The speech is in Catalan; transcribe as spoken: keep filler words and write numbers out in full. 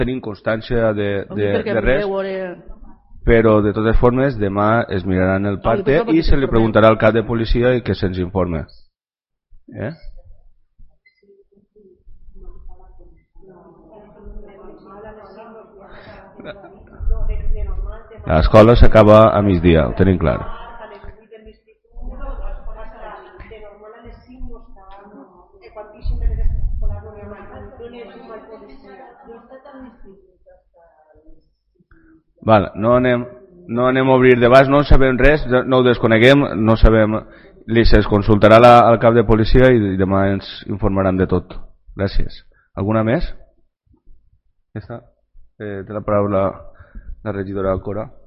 tenim constància de, de, de res, però de totes formes demà es miraran el parte i se li preguntarà al cap de policia i que se'ns informe. Eh? L'escola s'acaba a migdia, ho tenim clar. Val, no anem, no anem a obrir debats, no sabem res, no ho desconeguem, no sabem, li se'ls consultarà la, al cap de policia i demà ens informaran de tot. Gràcies. Alguna més? Ja està. Eh, té la paraula la regidora Alcora.